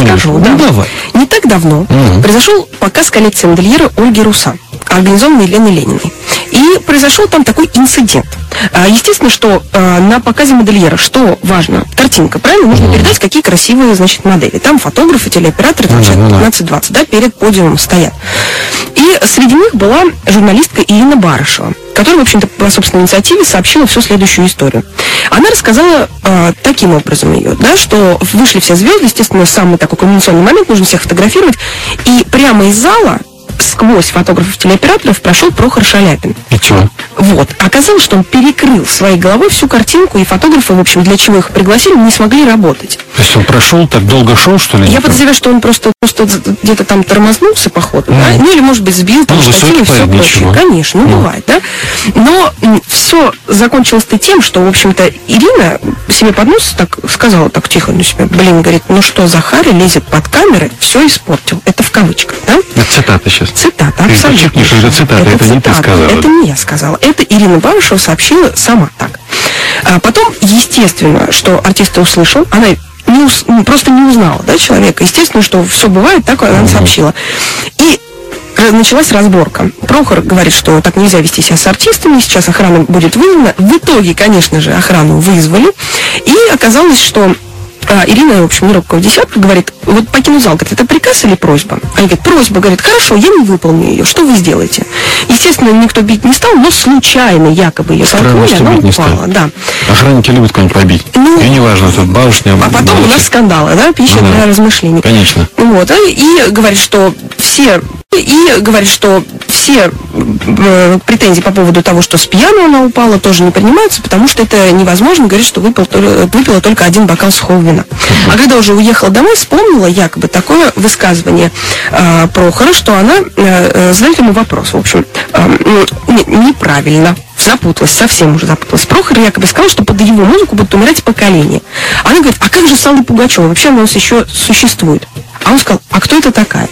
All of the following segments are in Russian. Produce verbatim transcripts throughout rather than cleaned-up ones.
Расскажу, да. Ну, давай. Не так давно угу. произошел показ коллекции модельера Ольги Руса, организованный Еленой Лениной. И произошел там такой инцидент. Естественно, что на показе модельера, что важно, картинка, правильно? Нужно mm-hmm. передать, какие красивые, значит, модели. Там фотографы, телеоператоры, там mm-hmm. пятнадцать-двадцать, да, перед подиумом стоят. И среди них была журналистка Ирина Барышева, которая, в общем-то, по собственной инициативе сообщила всю следующую историю. Она рассказала э, таким образом ее, да, что вышли все звезды, естественно, самый такой кульминационный момент, нужно всех фотографировать, и прямо из зала сквозь фотографов-телеоператоров прошел Прохор Шаляпин. И чего? Вот. Оказалось, что он перекрыл своей головой всю картинку, и фотографы, в общем, для чего их пригласили, не смогли работать. То есть он прошел, так долго шел, что ли? Я подозреваю, что он просто, просто где-то там тормознулся, походу, mm. да? Ну, или, может быть, сбил там ну, штатив и все прочее. Ничего. Конечно, ну, mm. бывает, да? Но м, все закончилось-то тем, что, в общем-то, Ирина себе под нос так сказала, так тихо на себя, блин, говорит, ну что, Захарий лезет под камеры, все испортил. Это в кавычках, да? Это цитата сейчас. Цитата, ты абсолютно. Подчеркни, что это цитата, это, это цитата, не ты сказала. Это не я сказала. Это Ирина Барышева сообщила сама так. А потом, естественно, что артист услышал, она не ус... просто не узнала, да, человека. Естественно, что все бывает, так она mm-hmm. сообщила. И началась разборка. Прохор говорит, что так нельзя вести себя с артистами, сейчас охрана будет вызвана. В итоге, конечно же, охрану вызвали. И оказалось, что А, Ирина, в общем, не робкого десятка, говорит, вот покину зал, говорит, это приказ или просьба? Она говорит, просьба, говорит, хорошо, я не выполню ее, что вы сделаете? Естественно, никто бить не стал, но случайно якобы ее толкнули, она упала. Да. Охранники любят кого-нибудь побить. Ну, и неважно, тут бабушня. А потом бабушка. У нас скандалы, да, пища ну, для да. размышлений. Конечно. Вот, и говорит, что все... И говорит, что все э, претензии по поводу того, что с пьяну она упала, тоже не принимаются, потому что это невозможно. Говорит, что выпил, выпила только один бокал сухого вина. А когда уже уехала домой, вспомнила якобы такое высказывание э, Прохора, что она э, задает ему вопрос. В общем, э, неправильно. Запуталась, совсем уже запуталась. Прохор якобы сказал, что под его музыку будут умирать поколения. Она говорит, а как же с Аллой Пугачевой? Вообще она у нас еще существует. А он сказал, а кто это такая?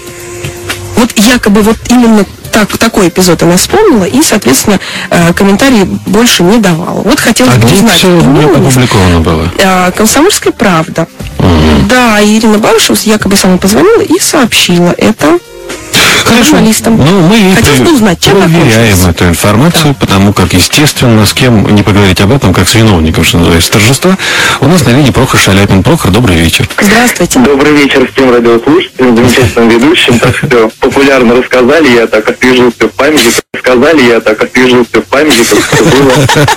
Вот якобы вот именно так, такой эпизод она вспомнила и, соответственно, э, комментарий больше не давала. Вот хотелось а бы где узнать. Все опубликовано было? Э, «Комсомольская правда». Угу. Да, Ирина Барышева якобы сама позвонила и сообщила это журналистам. Ну, мы хотелось бы узнать, чем проверяем эту информацию, да. потому как, естественно, с кем не поговорить об этом, как с виновником, что называется, торжества. У нас на линии Прохор Шаляпин. Прохор, добрый вечер. Здравствуйте. Добрый вечер всем радиослушателям, замечательным ведущим. Так все популярно рассказали, я так освежился в памяти, рассказали, я так освежился в памяти, как все было.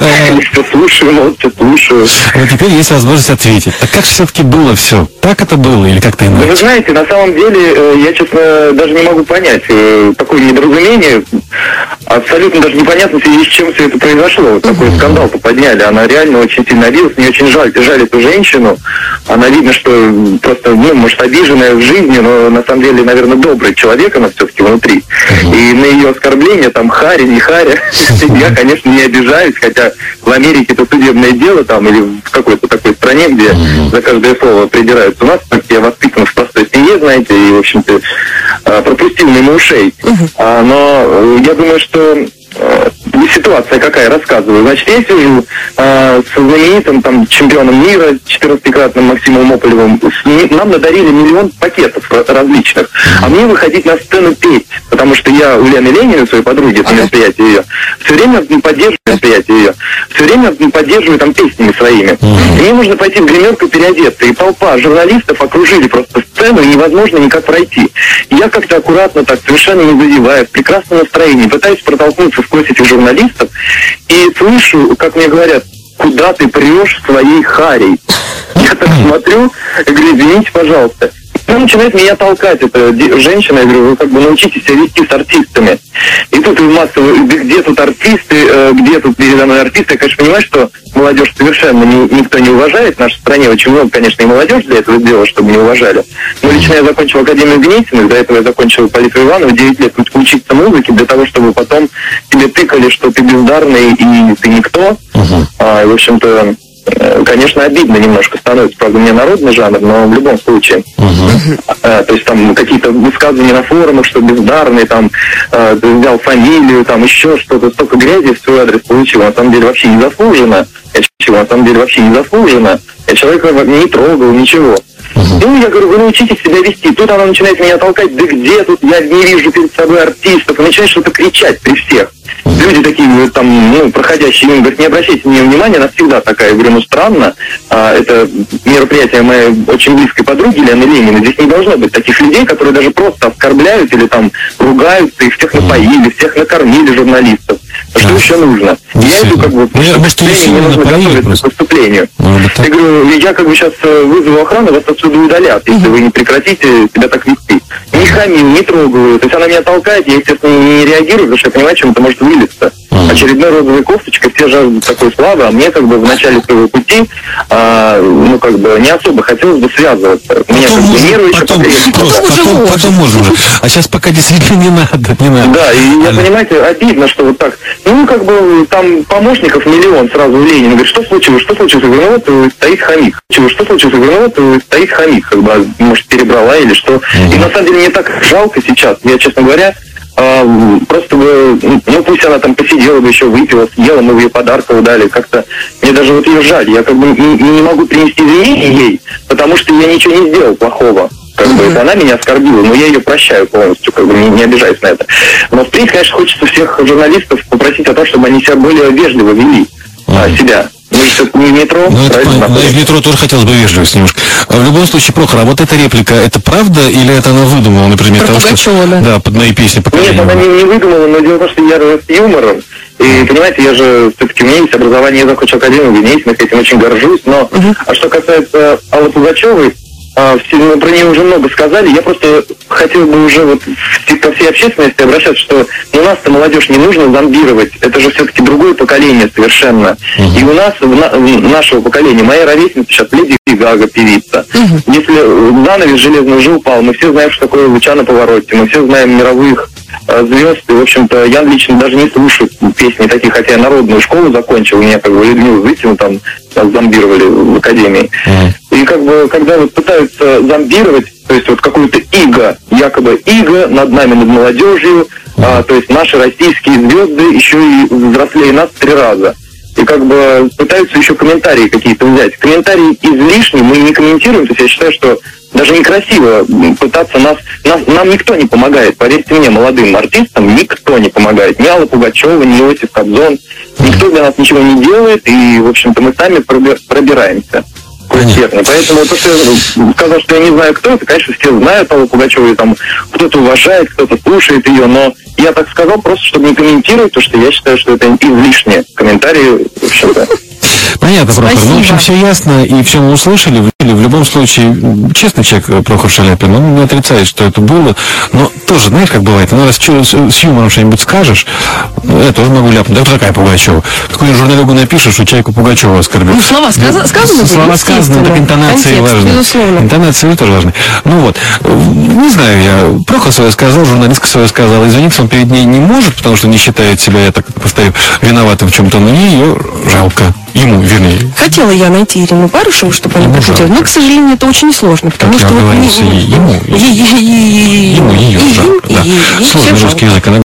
Все слушаю, молча слушаю. Вот теперь есть возможность ответить. Так как все-таки было все? Так это было или как-то иначе? Вы знаете, на самом деле, я, честно, даже не могу понять. Такое недоразумение, абсолютно даже непонятно, в связи с чем все это произошло. Вот такой скандал-то подняли. Она реально очень сильно обиделась. Мне очень жаль, жаль эту женщину. Она видно, что просто, ну, может, обиженная в жизни, но на самом деле, наверное, добрый человек она все-таки внутри. И на ее оскорбление, там, Харя, не Харя, я, конечно, не обижаюсь, хотя в Америке это судебное дело там, или в какой-то такой стране, где за каждое слово придираются. У нас, так, я воспитан в простой семье, знаете, и, в общем-то, пропустил мимо ушей. А, но я думаю, что э, ситуация какая, рассказываю. Значит, я сижу э, с знаменитым там чемпионом мира, четырнадцатикратным Максимом Ополевым. Нам надарили миллион пакетов различных. А мне выходить на сцену петь, потому что я у Лены Лениной, своей подруги, это мероприятие ее, все время поддерживаю мероприятие ее, все время поддерживаю там песнями своими. И мне нужно пойти в гримерку переодеться. И толпа журналистов окружили просто сцену, и невозможно никак пройти. И я как-то аккуратно так, совершенно не задевая, в прекрасном настроении, пытаюсь протолкнуться сквозь этих журналистов, и слышу, как мне говорят, куда ты прешь своей Харей? Я так смотрю, и говорю, извините, пожалуйста. Она начинает меня толкать, эта женщина, я говорю, вы как бы научитесь себя вести с артистами. И тут массово, где тут артисты, где тут передо мной артисты. Я, конечно, понимаю, что молодежь совершенно не, никто не уважает. В нашей стране очень много, конечно, и молодежь для этого сделала, чтобы не уважали. Но лично я закончил Академию Гнесиных, до этого я закончил Политу Иванову, девять лет учиться музыке, для того, чтобы потом тебе тыкали, что ты бездарный и ты никто. Uh-huh. А, и, в общем-то, конечно, обидно немножко становится, правда, мне народный жанр, но в любом случае. Uh-huh. А, то есть там какие-то высказывания на форумах, что бездарный, там, а, взял фамилию, там, еще что-то, столько грязи в свой адрес получил, на самом деле вообще незаслуженно. Я чего, на самом деле вообще незаслуженно. Я человека не трогал, ничего. Uh-huh. Ну, я говорю, вы научитесь себя вести. Тут она начинает меня толкать, да где тут, я не вижу перед собой артистов. И начинает что-то кричать при всех. Люди такие, там, ну, проходящие, им говорят, не обращайте на нее внимания, она всегда такая. Я говорю, ну, странно, а, это мероприятие моей очень близкой подруги Лены Лениной. Здесь не должно быть таких людей, которые даже просто оскорбляют или там ругаются, их всех напоили, всех накормили журналистов. А что еще нужно? Я иду как бы к выступлению, мне нужно готовиться к выступлению. Я говорю, я как бы сейчас вызову охрану, вас отсюда удалят, если вы не прекратите себя так вести. Не хамил, не трогаю. То есть она меня толкает, я, естественно, не реагирую, потому что я понимаю, чем это может вылиться. Очередной розовой кофточкой, все жаждут такой славы, а мне как бы в начале своего пути, а, ну как бы не особо хотелось бы связываться. Меня как бы нервы еще потом, просто, потом, потом можно уже. А сейчас пока действительно не надо, не надо. Да, и я, понимаете, обидно, что вот так, ну как бы там помощников миллион сразу в Ленина. Говорит, что случилось, что случилось? Я говорю, ну вот стоит хомик. Что случилось? Я говорю, ну вот стоит хомик, как бы, может, перебрала или что. Mm-hmm. И на самом деле мне так жалко сейчас, я, честно говоря, А, просто бы, ну пусть она там посидела бы, еще выпила, съела, мы бы ей подарков дали, как-то, мне даже вот ее жаль, я как бы не, не могу принести извинения ей, потому что я ничего не сделал плохого, как mm-hmm. бы, это она меня оскорбила, но я ее прощаю полностью, как бы, не, не обижаюсь на это. Но, в принципе, конечно, хочется всех журналистов попросить о том, чтобы они себя более вежливо вели, mm-hmm. а, себя. Ну, это не в метро, ну, это правильно? Да, и в метро тоже хотелось бы вежливость немножко. А в любом случае, Прохор, а вот эта реплика, это правда или это она выдумала, например, про того, Пугачева, что... да? Да, под мои песни. Нет, она не, не выдумала, но дело в том, что я с юмором. И, понимаете, я же, все-таки у меня есть образование, я закончил Академию генетикных, этим очень горжусь, но, uh-huh. а что касается Аллы Пугачевой, а, все, ну, про нее уже много сказали, я просто хотел бы уже вот ко всей общественности обращаться, что у нас-то молодежь не нужно зомбировать, это же все-таки другое поколение совершенно. Uh-huh. И у нас, в на, в нашего поколения, моя ровесница сейчас Леди Гага, певица. Uh-huh. Если занавес железный уже упал, мы все знаем, что такое «Луча на повороте», мы все знаем мировых звезд, и, в общем-то, я лично даже не слушаю песни такие, хотя я народную школу закончил, меня как бы Людмилу Зыкину там зомбировали в Академии. Uh-huh. И как бы, когда вот пытаются зомбировать, то есть вот какую-то иго, якобы иго над нами, над молодежью, uh-huh. а, то есть наши российские звезды еще и взрослее нас в три раза. И как бы пытаются еще комментарии какие-то взять. Комментарии излишние, мы не комментируем, то есть я считаю, что даже некрасиво пытаться нас, нас... Нам никто не помогает, поверьте мне, молодым артистам никто не помогает. Ни Алла Пугачева, ни Иосиф Кобзон. Никто для нас ничего не делает, и, в общем-то, мы сами пробираемся. Понятно. Поэтому то, что я сказал, что я не знаю, кто это, конечно, все знают Аллу Пугачеву, и там кто-то уважает, кто-то слушает ее, но я так сказал просто, чтобы не комментировать, потому что я считаю, что это излишние комментарии, в общем-то. Понятно, Прохор. Ну, в общем, все ясно, и все мы услышали. В любом случае, честный человек, Прохор Шаляпин, он не отрицает, что это было, но тоже, знаешь, как бывает, ну, раз с юмором что-нибудь скажешь, я тоже могу ляпнуть, да кто такая Пугачева? Какую журналюгу напишешь, что чайку Пугачева оскорбил? Ну, слова сказ- сказаны. Слова сказаны, так интонации важны. Безусловно. Интонации тоже важны. Ну вот, не знаю я, Прохор свое сказал, журналистка свое сказала, извиниться он перед ней не может, потому что не считает себя, я так повторю, виноватым в чем-то, но ей ее жалко. Ему, вернее. Хотела я найти Ирину Парушеву, чтобы она пошутила, но, к сожалению, это очень сложно, потому как что... Я вот ему, ему, ему, ее жалко, да. Сложный русский язык.